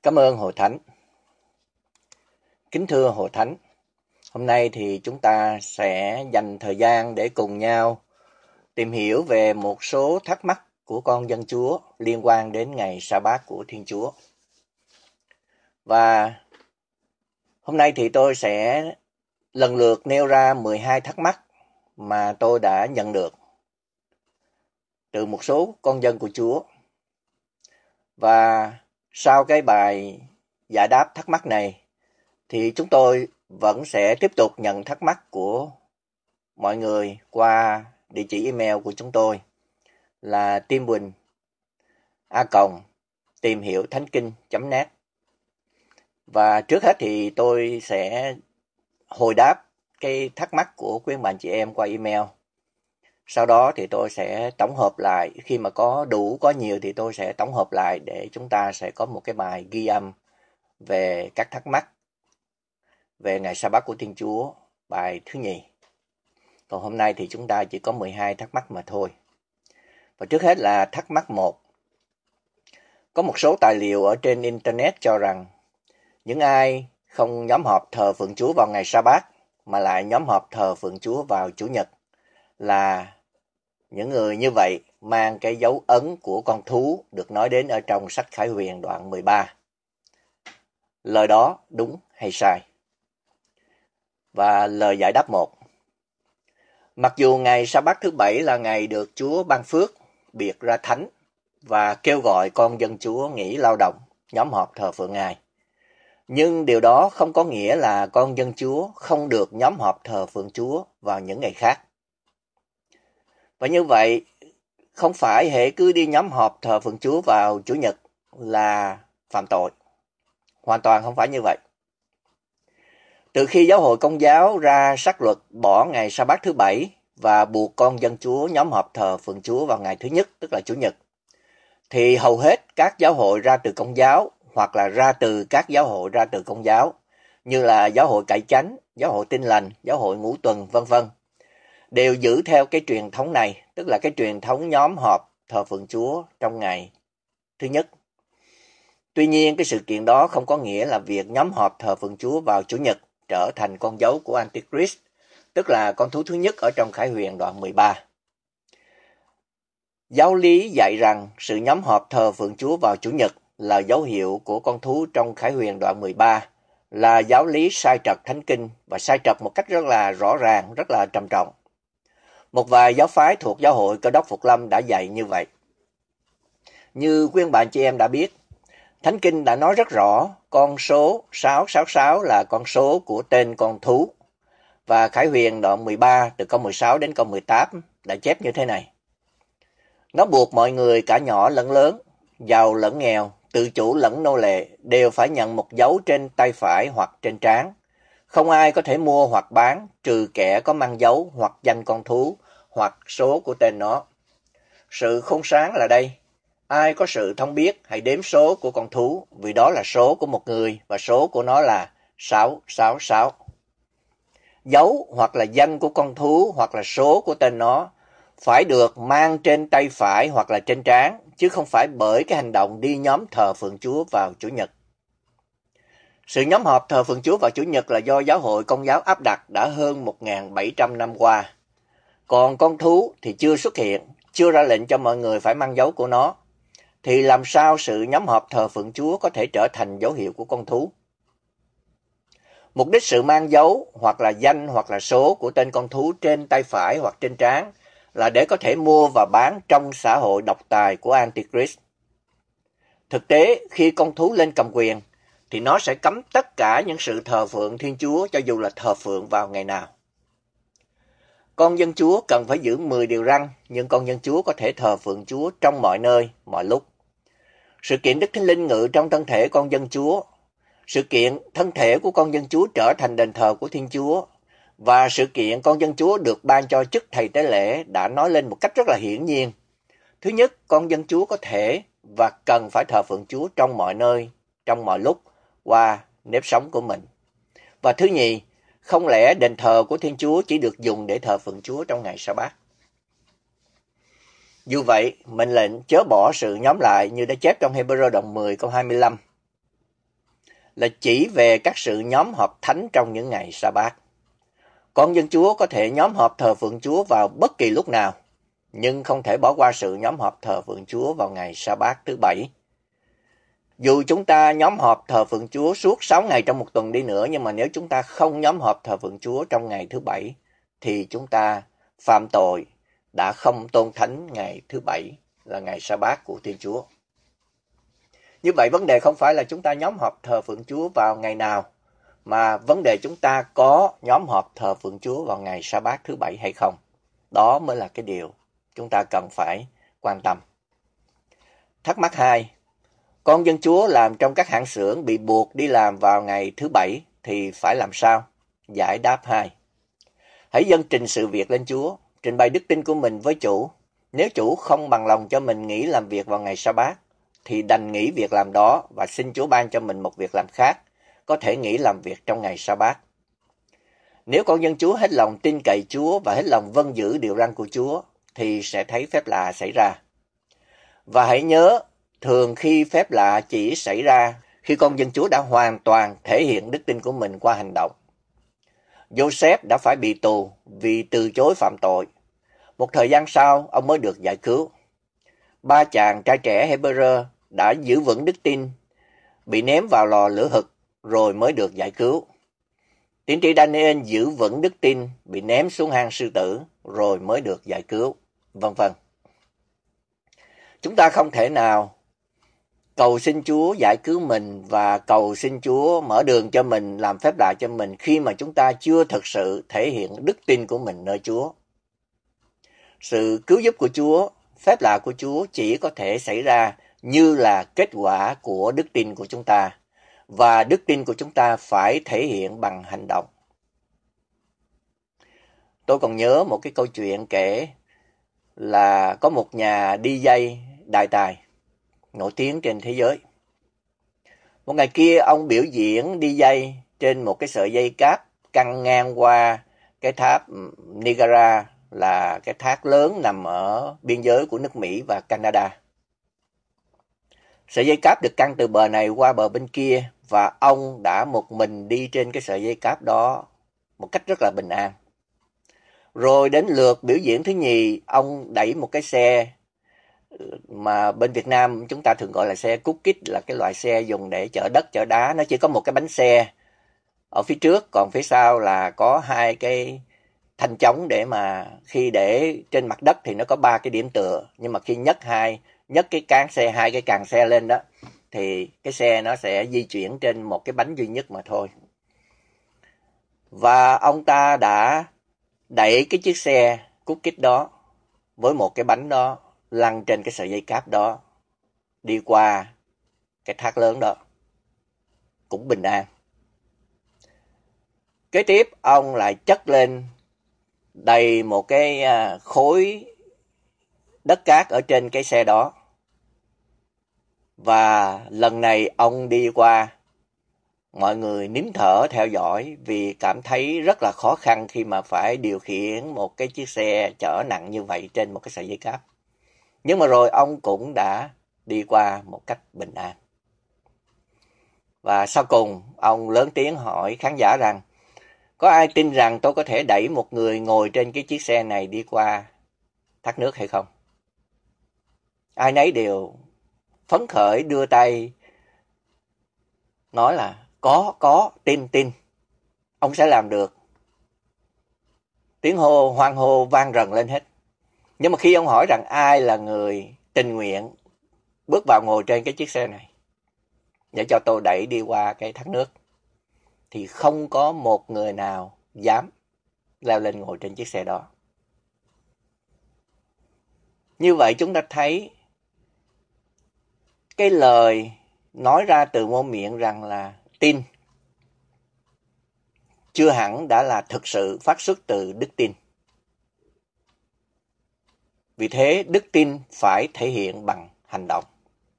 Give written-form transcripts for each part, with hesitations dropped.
Cảm ơn Hội Thánh. Kính thưa Hội Thánh, hôm nay thì chúng ta sẽ dành thời gian để cùng nhau tìm hiểu về một số thắc mắc của con dân Chúa liên quan đến ngày Sa-bát của Thiên Chúa. Và hôm nay thì tôi sẽ lần lượt nêu ra 12 thắc mắc mà tôi đã nhận được từ một số con dân của Chúa. Và sau cái bài giải đáp thắc mắc này thì chúng tôi vẫn sẽ tiếp tục nhận thắc mắc của mọi người qua địa chỉ email của chúng tôi là timbuỳnh@tìm-hiểu-thánh-kinh.net. Và trước hết thì tôi sẽ hồi đáp cái thắc mắc của quý bạn chị em qua email. Sau đó thì tôi sẽ tổng hợp lại, khi mà có nhiều thì tôi sẽ tổng hợp lại để chúng ta sẽ có một cái bài ghi âm về các thắc mắc về ngày Sa-bát của Thiên Chúa, bài thứ nhì. Còn hôm nay thì chúng ta chỉ có 12 thắc mắc mà thôi. Và trước hết là thắc mắc 1. Có một số tài liệu ở trên Internet cho rằng những ai không nhóm họp thờ phượng Chúa vào ngày Sa-bát mà lại nhóm họp thờ phượng Chúa vào Chủ nhật là những người như vậy mang cái dấu ấn của con thú được nói đến ở trong sách Khải Huyền đoạn 13. Lời đó đúng hay sai? Và lời giải đáp 1. Mặc dù ngày Sa-bát thứ 7 là ngày được Chúa ban phước, biệt ra thánh và kêu gọi con dân Chúa nghỉ lao động, nhóm họp thờ phượng Ngài, nhưng điều đó không có nghĩa là con dân Chúa không được nhóm họp thờ phượng Chúa vào những ngày khác. Và như vậy, không phải hễ cứ đi nhóm họp thờ phượng Chúa vào Chủ nhật là phạm tội. Hoàn toàn không phải như vậy. Từ khi giáo hội Công giáo ra sắc luật bỏ ngày Sa-bát thứ 7 và buộc con dân Chúa nhóm họp thờ phượng Chúa vào ngày thứ nhất, tức là Chủ nhật, thì hầu hết các giáo hội ra từ Công giáo hoặc là ra từ các giáo hội ra từ Công giáo, như là giáo hội Cải Chánh, giáo hội Tin Lành, giáo hội Ngũ Tuần, vân vân, đều giữ theo cái truyền thống này, tức là cái truyền thống nhóm họp thờ phượng Chúa trong ngày thứ nhất. Tuy nhiên, cái sự kiện đó không có nghĩa là việc nhóm họp thờ phượng Chúa vào Chủ nhật trở thành con dấu của Antichrist, tức là con thú thứ nhất ở trong Khải Huyền đoạn 13. Giáo lý dạy rằng sự nhóm họp thờ phượng Chúa vào Chủ nhật là dấu hiệu của con thú trong Khải Huyền đoạn 13, là giáo lý sai trật Thánh Kinh và sai trật một cách rất là rõ ràng, rất là trầm trọng. Một vài giáo phái thuộc giáo hội Cơ Đốc Phục Lâm đã dạy như vậy. Như quý bạn chị em đã biết, Thánh Kinh đã nói rất rõ con số 666 là con số của tên con thú. Và Khải Huyền đoạn 13 từ câu 16 đến câu 18 đã chép như thế này. Nó buộc mọi người cả nhỏ lẫn lớn, giàu lẫn nghèo, tự chủ lẫn nô lệ đều phải nhận một dấu trên tay phải hoặc trên trán. Không ai có thể mua hoặc bán trừ kẻ có mang dấu hoặc danh con thú hoặc số của tên nó. Sự khôn sáng là đây. Ai có sự thông biết hãy đếm số của con thú, vì đó là số của một người và số của nó là 666. Dấu hoặc là danh của con thú hoặc là số của tên nó phải được mang trên tay phải hoặc là trên trán, chứ không phải bởi cái hành động đi nhóm thờ phượng Chúa vào Chủ nhật. Sự nhóm họp thờ phượng Chúa vào Chủ nhật là do giáo hội Công giáo áp đặt đã hơn 1.700 năm qua. Còn con thú thì chưa xuất hiện, chưa ra lệnh cho mọi người phải mang dấu của nó. Thì làm sao sự nhóm họp thờ phượng Chúa có thể trở thành dấu hiệu của con thú? Mục đích sự mang dấu hoặc là danh hoặc là số của tên con thú trên tay phải hoặc trên trán là để có thể mua và bán trong xã hội độc tài của Antichrist. Thực tế, khi con thú lên cầm quyền, thì nó sẽ cấm tất cả những sự thờ phượng Thiên Chúa cho dù là thờ phượng vào ngày nào. Con dân Chúa cần phải giữ 10 điều răn, nhưng con dân Chúa có thể thờ phượng Chúa trong mọi nơi, mọi lúc. Sự kiện Đức Thánh Linh ngự trong thân thể con dân Chúa, sự kiện thân thể của con dân Chúa trở thành đền thờ của Thiên Chúa, và sự kiện con dân Chúa được ban cho chức thầy tế lễ đã nói lên một cách rất là hiển nhiên. Thứ nhất, con dân Chúa có thể và cần phải thờ phượng Chúa trong mọi nơi, trong mọi lúc, qua nếp sống của mình. Và thứ nhì, không lẽ đền thờ của Thiên Chúa chỉ được dùng để thờ phượng Chúa trong ngày Sa-bát? Dù vậy, mệnh lệnh chớ bỏ sự nhóm lại như đã chép trong Hebrew đoạn 10 câu 25. là chỉ về các sự nhóm họp thánh trong những ngày sa-bát. Con dân Chúa có thể nhóm họp thờ phượng Chúa vào bất kỳ lúc nào, nhưng không thể bỏ qua sự nhóm họp thờ phượng Chúa vào ngày sa-bát thứ Bảy. Dù chúng ta nhóm họp thờ phượng Chúa suốt 6 ngày trong một tuần đi nữa, nhưng mà nếu chúng ta không nhóm họp thờ phượng Chúa trong ngày thứ Bảy, thì chúng ta phạm tội đã không tôn thánh ngày thứ Bảy là ngày sa-bát của Thiên Chúa. Như vậy vấn đề không phải là chúng ta nhóm họp thờ phượng Chúa vào ngày nào, mà vấn đề chúng ta có nhóm họp thờ phượng Chúa vào ngày sa-bát thứ Bảy hay không. Đó mới là cái điều chúng ta cần phải quan tâm. Thắc mắc 2. Con dân Chúa làm trong các hãng xưởng bị buộc đi làm vào ngày thứ Bảy thì phải làm sao? Giải đáp 2. Hãy dâng trình sự việc lên Chúa, trình bày đức tin của mình với chủ. Nếu chủ không bằng lòng cho mình nghỉ làm việc vào ngày sa-bát, thì đành nghỉ việc làm đó và xin Chúa ban cho mình một việc làm khác, có thể nghỉ làm việc trong ngày sa-bát. Nếu con dân Chúa hết lòng tin cậy Chúa và hết lòng vâng giữ điều răn của Chúa, thì sẽ thấy phép lạ xảy ra. Và hãy nhớ, thường khi phép lạ chỉ xảy ra khi con dân Chúa đã hoàn toàn thể hiện đức tin của mình qua hành động. Joseph đã phải bị tù vì từ chối phạm tội. Một thời gian sau, ông mới được giải cứu. 3 chàng trai trẻ Hebrew đã giữ vững đức tin, bị ném vào lò lửa hực rồi mới được giải cứu. Tiên tri Daniel giữ vững đức tin, bị ném xuống hang sư tử rồi mới được giải cứu, vân vân. Chúng ta không thể nào cầu xin Chúa giải cứu mình và cầu xin Chúa mở đường cho mình, làm phép lạ cho mình khi mà chúng ta chưa thực sự thể hiện đức tin của mình nơi Chúa. Sự cứu giúp của Chúa, phép lạ của Chúa chỉ có thể xảy ra như là kết quả của đức tin của chúng ta, và đức tin của chúng ta phải thể hiện bằng hành động. Tôi còn nhớ một cái câu chuyện kể là có một nhà DJ đại tài nổi tiếng trên thế giới. Một ngày kia ông biểu diễn DJ trên một cái sợi dây cáp căng ngang qua cái tháp Niagara, là cái thác lớn nằm ở biên giới của nước Mỹ và Canada. Sợi dây cáp được căng từ bờ này qua bờ bên kia, và ông đã một mình đi trên cái sợi dây cáp đó một cách rất là bình an. Rồi đến lượt biểu diễn thứ nhì, ông đẩy một cái xe mà bên Việt Nam chúng ta thường gọi là xe cút kít, là cái loại xe dùng để chở đất chở đá. Nó chỉ có một cái bánh xe ở phía trước, còn phía sau là có 2 cái thanh chống để mà khi để trên mặt đất thì nó có 3 cái điểm tựa, nhưng mà khi nhấc cái cán xe, 2 cái càng xe lên đó, thì cái xe nó sẽ di chuyển trên một cái bánh duy nhất mà thôi. Và ông ta đã đẩy cái chiếc xe cút kít đó với một cái bánh đó lăn trên cái sợi dây cáp đó, đi qua cái thác lớn đó, cũng bình an. Kế tiếp ông lại chất lên đầy một cái khối đất cát ở trên cái xe đó. Và lần này ông đi qua, mọi người nín thở theo dõi vì cảm thấy rất là khó khăn khi mà phải điều khiển một cái chiếc xe chở nặng như vậy trên một cái sợi dây cáp. Nhưng mà rồi ông cũng đã đi qua một cách bình an. Và sau cùng ông lớn tiếng hỏi khán giả rằng, có ai tin rằng tôi có thể đẩy một người ngồi trên cái chiếc xe này đi qua thác nước hay không? Ai nấy đều phấn khởi đưa tay nói là có, tin, ông sẽ làm được. Tiếng hô hoan hô vang rần lên hết. Nhưng mà khi ông hỏi rằng ai là người tình nguyện bước vào ngồi trên cái chiếc xe này để cho tôi đẩy đi qua cái thác nước, thì không có một người nào dám leo lên ngồi trên chiếc xe đó. Như vậy chúng ta thấy cái lời nói ra từ môi miệng rằng là tin chưa hẳn đã là thực sự phát xuất từ đức tin. Vì thế đức tin phải thể hiện bằng hành động.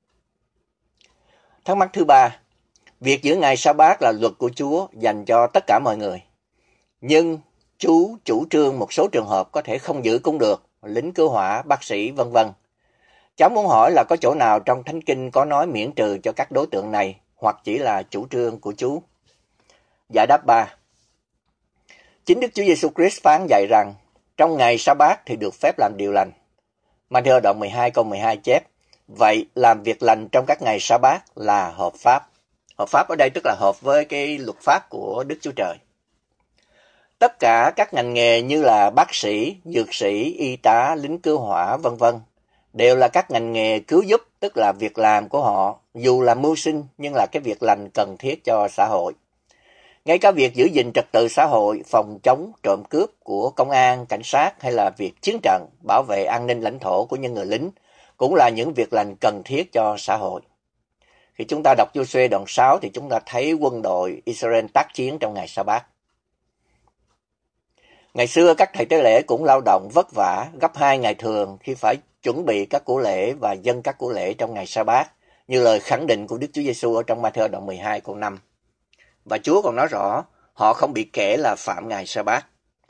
Thắc mắc thứ 3, việc giữ ngày sa-bát là luật của Chúa dành cho tất cả mọi người. Nhưng Chúa chủ trương một số trường hợp có thể không giữ cũng được, lính cứu hỏa, bác sĩ, vân vân. Cháu muốn hỏi là có chỗ nào trong Thánh Kinh có nói miễn trừ cho các đối tượng này, hoặc chỉ là chủ trương của Chúa? Giải đáp 3. Chính Đức Chúa Giêsu Christ phán dạy rằng trong ngày Sa-bát thì được phép làm điều lành. Ma-thi-ơ đoạn 12 câu 12 chép: vậy làm việc lành trong các ngày Sa-bát là hợp pháp. Hợp pháp ở đây tức là hợp với cái luật pháp của Đức Chúa Trời. Tất cả các ngành nghề như là bác sĩ, dược sĩ, y tá, lính cứu hỏa, vân vân đều là các ngành nghề cứu giúp, tức là việc làm của họ, dù là mưu sinh nhưng là cái việc lành cần thiết cho xã hội. Ngay cả việc giữ gìn trật tự xã hội, phòng chống trộm cướp của công an, cảnh sát hay là việc chiến trận, bảo vệ an ninh lãnh thổ của những người lính cũng là những việc lành cần thiết cho xã hội. Khi chúng ta đọc Giô-suê đoạn 6 thì chúng ta thấy quân đội Israel tác chiến trong ngày Sa-bát. Ngày xưa các thầy tế lễ cũng lao động vất vả gấp 2 ngày thường khi phải chuẩn bị các của lễ và dâng các của lễ trong ngày Sa-bát, như lời khẳng định của Đức Chúa Giêsu ở trong Ma-thi-ơ đoạn 12 câu 5. Và Chúa còn nói rõ, họ không bị kể là phạm ngày Sa-bát.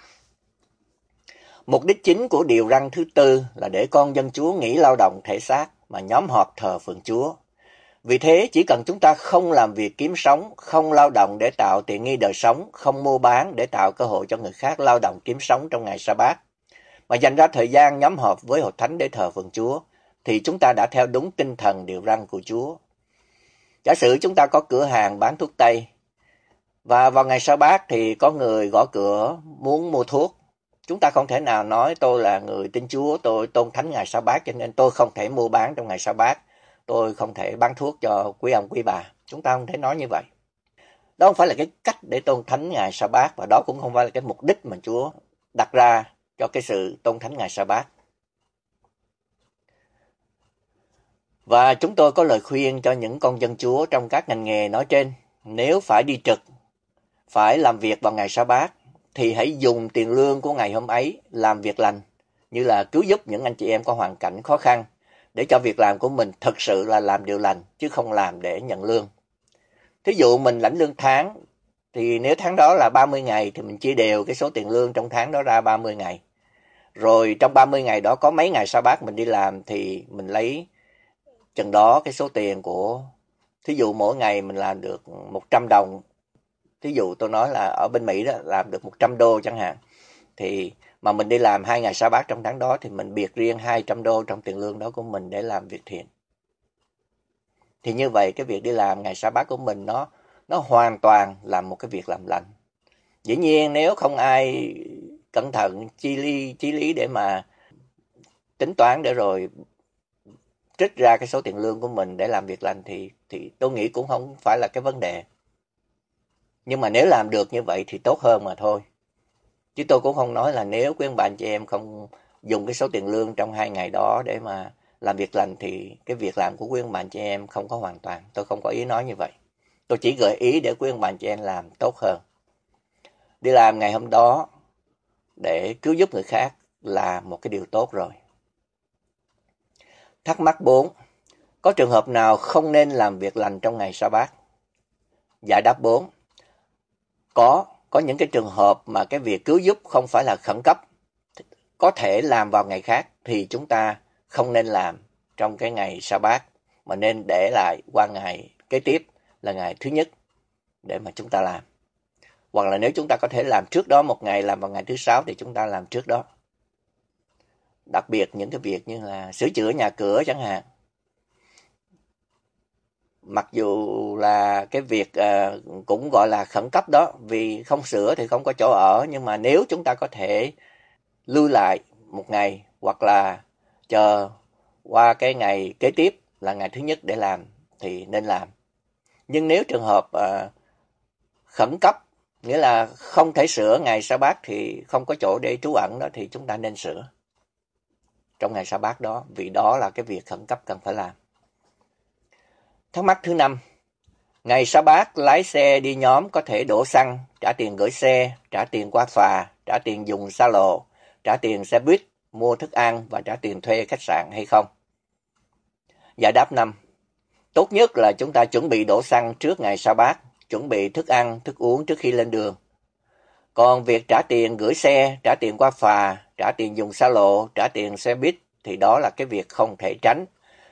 Mục đích chính của điều răn thứ tư là để con dân Chúa nghỉ lao động thể xác mà nhóm họp thờ phượng Chúa. Vì thế, chỉ cần chúng ta không làm việc kiếm sống, không lao động để tạo tiện nghi đời sống, không mua bán để tạo cơ hội cho người khác lao động kiếm sống trong ngày Sa-bát, mà dành ra thời gian nhóm họp với hội thánh để thờ phượng Chúa, thì chúng ta đã theo đúng tinh thần điều răn của Chúa. Giả sử chúng ta có cửa hàng bán thuốc tây, và vào ngày Sa-bát thì có người gõ cửa muốn mua thuốc. Chúng ta không thể nào nói tôi là người tin Chúa, tôi tôn thánh ngày Sa-bát cho nên tôi không thể mua bán trong ngày Sa-bát, tôi không thể bán thuốc cho quý ông quý bà. Chúng ta không thể nói như vậy. Đó không phải là cái cách để tôn thánh ngày Sa-bát, và đó cũng không phải là cái mục đích mà Chúa đặt ra cho cái sự tôn thánh ngày Sa-bát. Và chúng tôi có lời khuyên cho những con dân Chúa trong các ngành nghề nói trên. Nếu phải đi trực, phải làm việc vào ngày Sa-bát, thì hãy dùng tiền lương của ngày hôm ấy làm việc lành, như là cứu giúp những anh chị em có hoàn cảnh khó khăn, để cho việc làm của mình thực sự là làm điều lành, chứ không làm để nhận lương. Thí dụ mình lãnh lương tháng, thì nếu tháng đó là 30 ngày, thì mình chia đều cái số tiền lương trong tháng đó ra 30 ngày. Rồi trong 30 ngày đó có mấy ngày Sa-bát mình đi làm, thì mình lấy chừng đó cái số tiền của, thí dụ mỗi ngày mình làm được 100 đồng, thí dụ tôi nói là ở bên Mỹ đó làm được 100 đô chẳng hạn, thì mà mình đi làm 2 ngày Sa-bát trong tháng đó, thì mình biệt riêng 200 đô trong tiền lương đó của mình để làm việc thiện. Thì như vậy cái việc đi làm ngày Sa-bát của mình nó hoàn toàn là một cái việc làm lành. Dĩ nhiên nếu không ai cẩn thận chi lý để mà tính toán để rồi trích ra cái số tiền lương của mình để làm việc lành, thì tôi nghĩ cũng không phải là cái vấn đề. Nhưng mà nếu làm được như vậy thì tốt hơn mà thôi. Chứ tôi cũng không nói là nếu quý ông bà anh chị em không dùng cái số tiền lương trong 2 ngày đó để mà làm việc lành thì cái việc làm của quý ông bà anh chị em không có hoàn toàn. Tôi không có ý nói như vậy. Tôi chỉ gợi ý để quý ông bà anh chị em làm tốt hơn. Đi làm ngày hôm đó để cứu giúp người khác là một cái điều tốt rồi. Thắc mắc 4. Có trường hợp nào không nên làm việc lành trong ngày Sa-bát? Giải đáp 4. Có những cái trường hợp mà cái việc cứu giúp không phải là khẩn cấp, có thể làm vào ngày khác, thì chúng ta không nên làm trong cái ngày Sa-bát, mà nên để lại qua ngày kế tiếp là ngày thứ nhất để mà chúng ta làm. Hoặc là nếu chúng ta có thể làm trước đó một ngày, làm vào ngày thứ 6 thì chúng ta làm trước đó. Đặc biệt những cái việc như là sửa chữa nhà cửa chẳng hạn. Mặc dù là cái việc cũng gọi là khẩn cấp đó, vì không sửa thì không có chỗ ở, nhưng mà nếu chúng ta có thể lưu lại một ngày hoặc là chờ qua cái ngày kế tiếp là ngày thứ nhất để làm thì nên làm. Nhưng nếu trường hợp khẩn cấp, nghĩa là không thể sửa ngày Sa-bát thì không có chỗ để trú ẩn đó, thì chúng ta nên sửa trong ngày Sa-bát đó, vì đó là cái việc khẩn cấp cần phải làm. Thắc mắc thứ 5. Ngày Sa-bát lái xe đi nhóm có thể đổ xăng, trả tiền gửi xe, trả tiền qua phà, trả tiền dùng xa lộ, trả tiền xe buýt, mua thức ăn và trả tiền thuê khách sạn hay không? Giải đáp 5. Tốt nhất là chúng ta chuẩn bị đổ xăng trước ngày Sa-bát, chuẩn bị thức ăn, thức uống trước khi lên đường. Còn việc trả tiền gửi xe, trả tiền qua phà, trả tiền dùng xa lộ, trả tiền xe buýt thì đó là cái việc không thể tránh.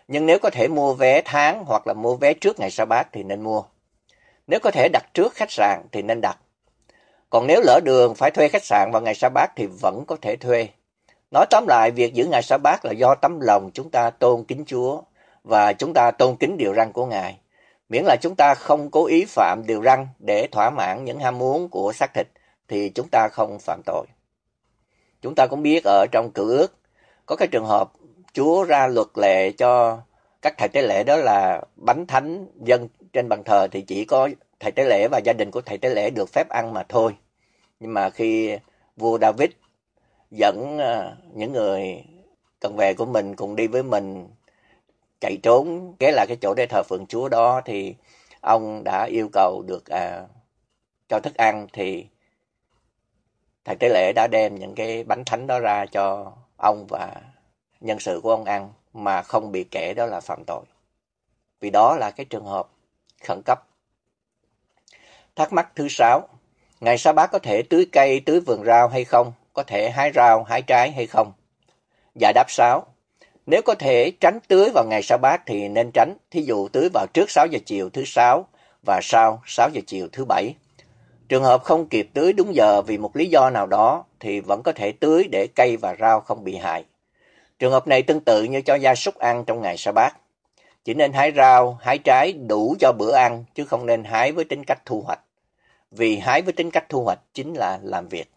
Nhưng nếu có thể mua vé tháng hoặc là mua vé trước ngày sa bát thì nên mua. Nếu có thể đặt trước khách sạn thì nên đặt. Còn nếu lỡ đường phải thuê khách sạn vào ngày sa bát thì vẫn có thể thuê. Nói tóm lại, việc giữ ngày sa bát là do tấm lòng chúng ta tôn kính Chúa và chúng ta tôn kính điều răn của Ngài. Miễn là chúng ta không cố ý phạm điều răn để thỏa mãn những ham muốn của xác thịt thì chúng ta không phạm tội. Chúng ta cũng biết ở trong Cựu Ước có cái trường hợp Chúa ra luật lệ cho các thầy tế lễ, đó là bánh thánh dâng trên bàn thờ thì chỉ có thầy tế lễ và gia đình của thầy tế lễ được phép ăn mà thôi. Nhưng mà khi vua David dẫn những người cận vệ của mình cùng đi với mình chạy trốn ghé lại cái chỗ để thờ phượng Chúa đó, thì ông đã yêu cầu được cho thức ăn, thì thầy tế lễ đã đem những cái bánh thánh đó ra cho ông và nhân sự của ông ăn mà không bị kể đó là phạm tội. Vì đó là cái trường hợp khẩn cấp. Thắc mắc thứ 6. Ngày sa bát có thể tưới cây, tưới vườn rau hay không? Có thể hái rau, hái trái hay không? Giải đáp 6. Nếu có thể tránh tưới vào ngày sa bát thì nên tránh. Thí dụ tưới vào trước 6 giờ chiều thứ 6 và sau 6 giờ chiều thứ 7. Trường hợp không kịp tưới đúng giờ vì một lý do nào đó thì vẫn có thể tưới để cây và rau không bị hại. Trường hợp này tương tự như cho gia súc ăn trong ngày sa bát. Chỉ nên hái rau, hái trái đủ cho bữa ăn chứ không nên hái với tính cách thu hoạch. Vì hái với tính cách thu hoạch chính là làm việc.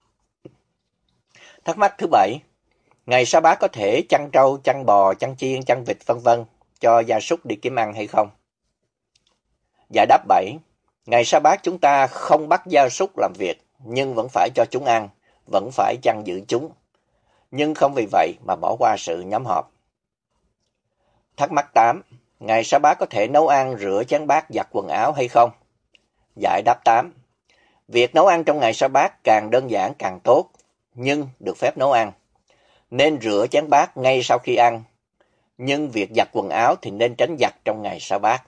Thắc mắc thứ 7. Ngày sa bát có thể chăn trâu, chăn bò, chăn chiên, chăn vịt v.v. cho gia súc đi kiếm ăn hay không? Giải đáp 7. Ngày sa bát chúng ta không bắt gia súc làm việc, nhưng vẫn phải cho chúng ăn, vẫn phải chăn giữ chúng. Nhưng không vì vậy mà bỏ qua sự nhóm họp. Thắc mắc 8. Ngày sa bát có thể nấu ăn, rửa chén bát, giặt quần áo hay không? Giải đáp 8. Việc nấu ăn trong ngày sa bát càng đơn giản càng tốt, nhưng được phép nấu ăn. Nên rửa chén bát ngay sau khi ăn, nhưng việc giặt quần áo thì nên tránh giặt trong ngày sa bát.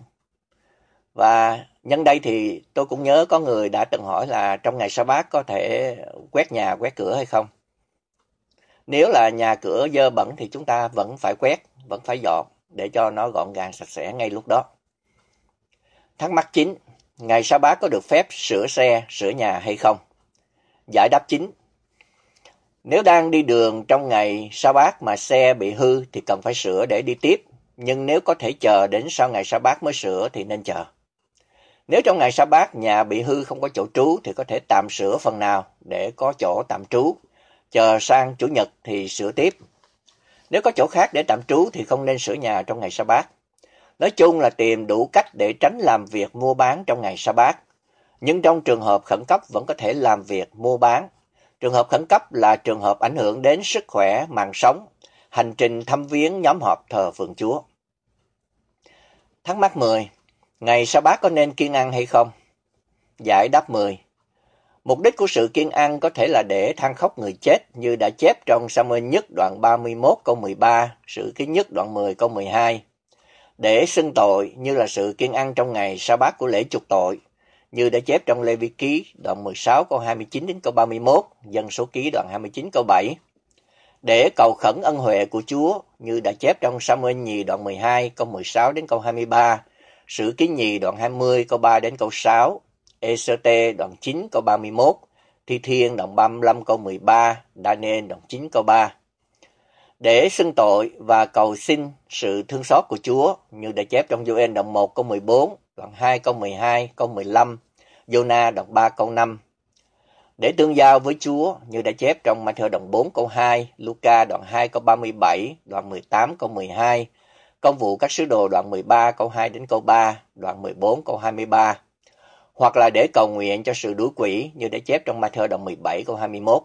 Và nhân đây thì tôi cũng nhớ có người đã từng hỏi là trong ngày sa bát có thể quét nhà, quét cửa hay không? Nếu là nhà cửa dơ bẩn thì chúng ta vẫn phải quét, vẫn phải dọn để cho nó gọn gàng sạch sẽ ngay lúc đó. Thắc mắc 9. Ngày sa bát có được phép sửa xe, sửa nhà hay không? Giải đáp 9. Nếu đang đi đường trong ngày sa bát mà xe bị hư thì cần phải sửa để đi tiếp. Nhưng nếu có thể chờ đến sau ngày sa bát mới sửa thì nên chờ. Nếu trong ngày sa bát nhà bị hư không có chỗ trú thì có thể tạm sửa phần nào để có chỗ tạm trú. Chờ sang Chủ nhật thì sửa tiếp. Nếu có chỗ khác để tạm trú thì không nên sửa nhà trong ngày sa bát. Nói chung là tìm đủ cách để tránh làm việc mua bán trong ngày sa bát. Nhưng trong trường hợp khẩn cấp vẫn có thể làm việc mua bán. Trường hợp khẩn cấp là trường hợp ảnh hưởng đến sức khỏe, mạng sống, hành trình thăm viếng nhóm họp thờ phượng Chúa. Thắc mắc 10. Ngày sa bát có nên kiêng ăn hay không? Giải đáp 10. Mục đích của sự kiêng ăn có thể là để than khóc người chết như đã chép trong Sa-muên nhất đoạn 31 câu 13, Sử ký nhất đoạn 10 câu 12. Để xưng tội như là sự kiêng ăn trong ngày sa bát của lễ chuộc tội, như đã chép trong Lê-vi ký đoạn 16 câu 29 đến câu 31, Dân số ký đoạn 29 câu 7. Để cầu khẩn ân huệ của Chúa, như đã chép trong Sa-muên nhì đoạn 12 câu 16 đến câu 23, Sử ký nhì đoạn 20 câu 3 đến câu 6, Ê-sơ-tê đoạn 9 câu 31, Thi Thiên đoạn 35 câu 13, Đa-nên đoạn 9 câu 3. Để xưng tội và cầu xin sự thương xót của Chúa, như đã chép trong Gioan đoạn 1 câu 14, đoạn 2 câu 12, câu 15, Giô-na đoạn 3 câu 5. Để tương giao với Chúa, như đã chép trong Ma-thơ đoạn 4 câu 2, Luca đoạn 2 câu 37, đoạn 18 câu 12, Công vụ các sứ đồ đoạn 13 câu 2 đến câu 3, đoạn 14 câu 23. Hoặc là để cầu nguyện cho sự đuổi quỷ, như đã chép trong Ma-thơ đoạn 17 câu 21.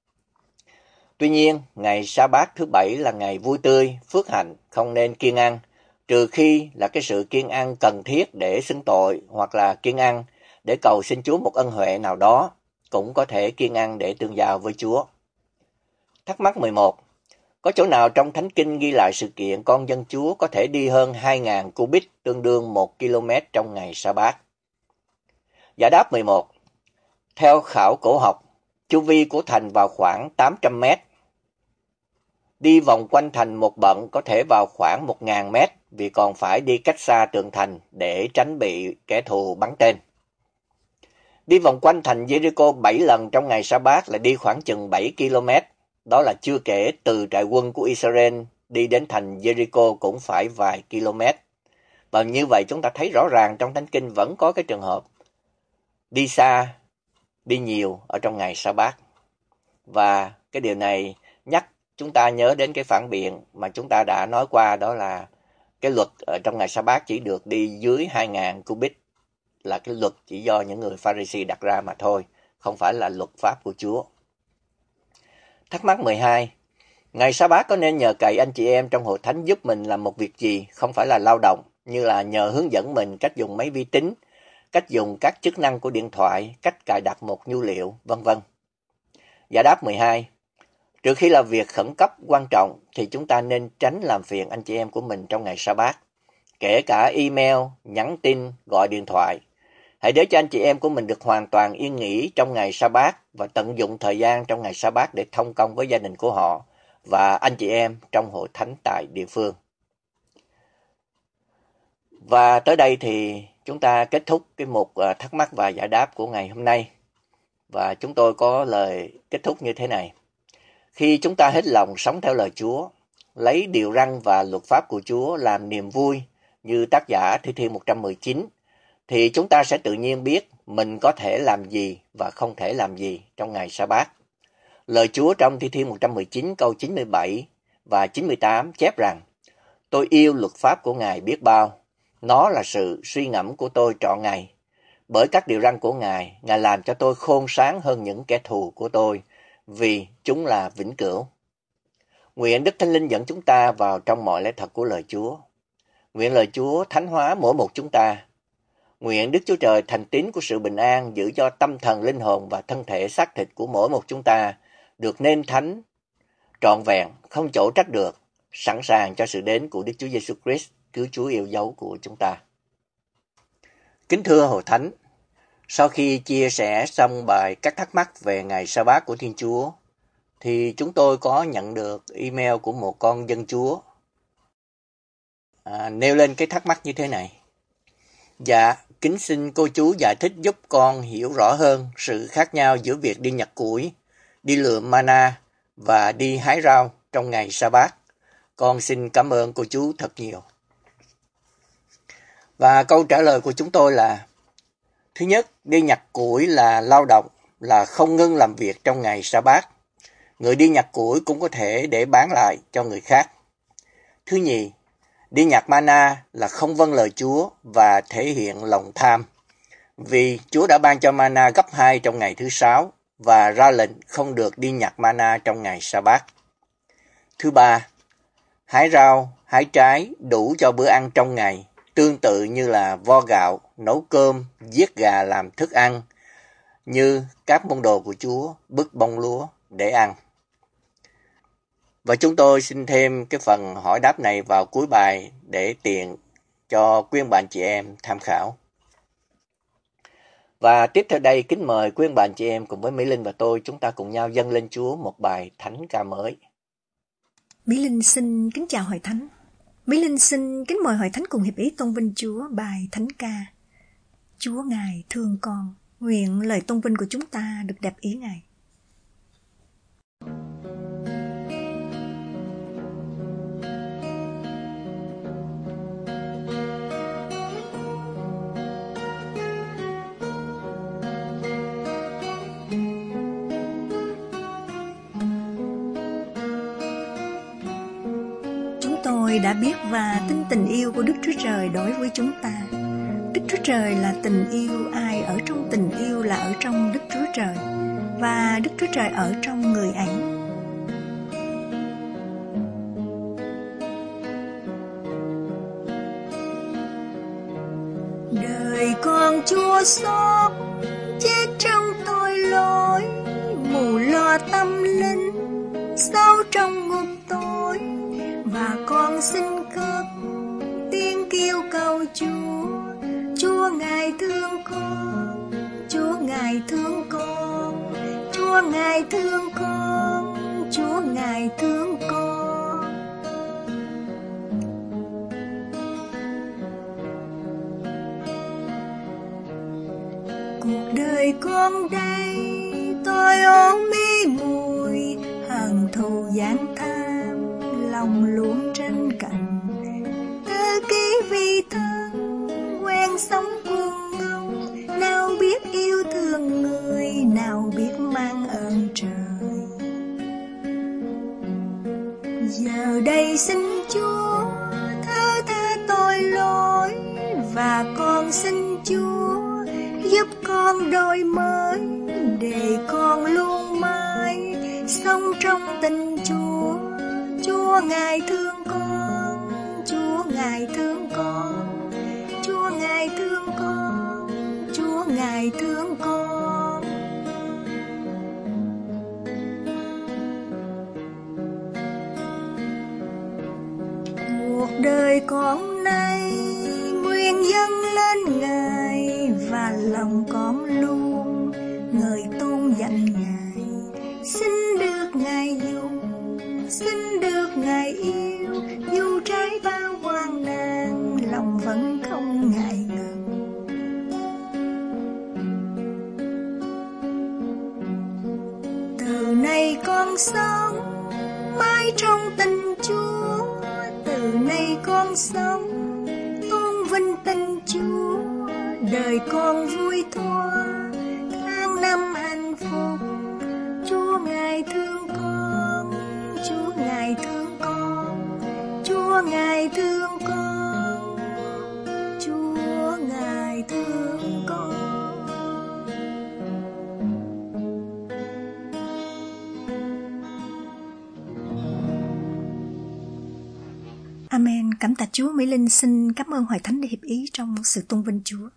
Tuy nhiên, ngày sa bát thứ 7 là ngày vui tươi, phước hạnh, không nên kiêng ăn, trừ khi là cái sự kiêng ăn cần thiết để xưng tội, hoặc là kiêng ăn để cầu xin Chúa một ân huệ nào đó, cũng có thể kiêng ăn để tương giao với Chúa. Thắc mắc 11. Có chỗ nào trong Thánh Kinh ghi lại sự kiện con dân Chúa có thể đi hơn 2.000 cubit, tương đương 1 km trong ngày sa bát? Giải đáp 11. Theo khảo cổ học, chu vi của thành vào khoảng 800 mét. Đi vòng quanh thành một bận có thể vào khoảng 1.000 mét vì còn phải đi cách xa tường thành để tránh bị kẻ thù bắn tên. Đi vòng quanh thành Jericho 7 lần trong ngày Sa-bát là đi khoảng chừng 7 km. Đó là chưa kể từ trại quân của Israel đi đến thành Jericho cũng phải vài km. Và như vậy chúng ta thấy rõ ràng trong Thánh Kinh vẫn có cái trường hợp đi xa, đi nhiều ở trong ngày Sa-bát. Và cái điều này nhắc chúng ta nhớ đến cái phản biện mà chúng ta đã nói qua, đó là cái luật ở trong ngày Sa-bát chỉ được đi dưới 2.000 cubit, là cái luật chỉ do những người Pha-ri-si đặt ra mà thôi, không phải là luật pháp của Chúa. Thắc mắc 12. Ngày Sa-bát có nên nhờ cậy anh chị em trong hội thánh giúp mình làm một việc gì không phải là lao động, như là nhờ hướng dẫn mình cách dùng máy vi tính, cách dùng các chức năng của điện thoại, cách cài đặt một nhu liệu, vân vân? Giải đáp 12. Trừ khi là việc khẩn cấp quan trọng thì chúng ta nên tránh làm phiền anh chị em của mình trong ngày Sa-bát, kể cả email, nhắn tin, gọi điện thoại. Hãy để cho anh chị em của mình được hoàn toàn yên nghỉ trong ngày Sa-bát và tận dụng thời gian trong ngày Sa-bát để thông công với gia đình của họ và anh chị em trong hội thánh tại địa phương. Và tới đây thì chúng ta kết thúc cái mục thắc mắc và giải đáp của ngày hôm nay. Và chúng tôi có lời kết thúc như thế này. Khi chúng ta hết lòng sống theo lời Chúa, lấy điều răn và luật pháp của Chúa làm niềm vui như tác giả Thi Thiên 119, thì chúng ta sẽ tự nhiên biết mình có thể làm gì và không thể làm gì trong ngày Sa-bát. Lời Chúa trong Thi Thiên 119 câu 97 và 98 chép rằng: Tôi yêu luật pháp của Ngài biết bao, nó là sự suy ngẫm của tôi trọn ngày. Bởi các điều răn của Ngài, Ngài làm cho tôi khôn sáng hơn những kẻ thù của tôi, vì chúng là vĩnh cửu. Nguyện Đức Thánh Linh dẫn chúng ta vào trong mọi lẽ thật của lời Chúa. Nguyện lời Chúa thánh hóa mỗi một chúng ta. Nguyện Đức Chúa Trời thành tín của sự bình an giữ cho tâm thần, linh hồn và thân thể xác thịt của mỗi một chúng ta được nên thánh, trọn vẹn, không chỗ trách được, sẵn sàng cho sự đến của Đức Chúa Giêsu Christ, cứu Chúa yêu dấu của chúng ta. Kính thưa Hội Thánh, sau khi chia sẻ xong bài các thắc mắc về ngày Sa-bát của Thiên Chúa, thì chúng tôi có nhận được email của một con dân Chúa nêu lên cái thắc mắc như thế này. Dạ, kính xin cô chú giải thích giúp con hiểu rõ hơn sự khác nhau giữa việc đi nhặt củi, đi lượm mana và đi hái rau trong ngày Sa-bát. Con xin cảm ơn cô chú thật nhiều. Và câu trả lời của chúng tôi là: thứ nhất, đi nhặt củi là lao động, là không ngưng làm việc trong ngày Sa-bát. Người đi nhặt củi cũng có thể để bán lại cho người khác. Thứ nhì, đi nhặt mana là không vâng lời Chúa và thể hiện lòng tham, vì Chúa đã ban cho mana gấp 2 trong ngày thứ 6 và ra lệnh không được đi nhặt mana trong ngày Sa-bát. Thứ ba, hái rau, hái trái đủ cho bữa ăn trong ngày, tương tự như là vo gạo, nấu cơm, giết gà làm thức ăn, như các môn đồ của Chúa bứt bông lúa để ăn. Và chúng tôi xin thêm cái phần hỏi đáp này vào cuối bài để tiện cho quý bạn chị em tham khảo. Và tiếp theo đây, kính mời quý bạn chị em cùng với Mỹ Linh và tôi, chúng ta cùng nhau dâng lên Chúa một bài thánh ca mới. Mỹ Linh xin kính chào Hội Thánh. Mỹ Linh xin kính mời Hội Thánh cùng hiệp ý tôn vinh Chúa bài thánh ca. Chúa Ngài thương con, nguyện lời tôn vinh của chúng ta được đẹp ý Ngài. Tôi đã biết và tin tình yêu của Đức Chúa Trời đối với chúng ta. Đức Chúa Trời là tình yêu, ai ở trong tình yêu là ở trong Đức Chúa Trời, và Đức Chúa Trời ở trong người ấy. Đời con Chúa xót, chết trong tội lỗi, mù lo tâm linh, sâu trong ngục tối. Và con xin cất tiếng kêu cầu Chúa, Chúa Ngài thương con, Chúa Ngài thương con, Chúa Ngài thương con, Chúa Ngài thương con. Cuộc đời con đây tôi ôm mê mùi, hận thù gian tham lòng luôn trên cạnh. Tự kỷ vì thân quen sống cuồng ngông, nào biết yêu thương người, nào biết mang ơn trời. Giờ đây xin Chúa thứ tha tội lỗi, và con xin Chúa giúp con đổi mới, để con luôn mãi sống trong tình Chúa. Chúa Ngài thương con, Chúa Ngài thương con, Chúa Ngài thương con, Chúa Ngài thương con. Cuộc đời con nay nguyện dâng lên Ngài, và lòng con luôn ngợi tôn danh Ngài. Xin được Ngài dùng, xin được Ngài yêu, dù trái bao hoang nan, lòng vẫn không ngại ngần. Từ nay con sống mãi trong tình Chúa, từ nay con sống tôn vinh tình Chúa. Đời con vui thỏa, tháng năm hạnh phúc. Chúa Ngài thương con, Chúa Ngài thương con, Chúa Ngài thương con, Chúa Ngài thương con. Amen. Cảm tạ Chúa. Mỹ Linh xin cảm ơn Hội Thánh để hiệp ý trong sự tôn vinh Chúa.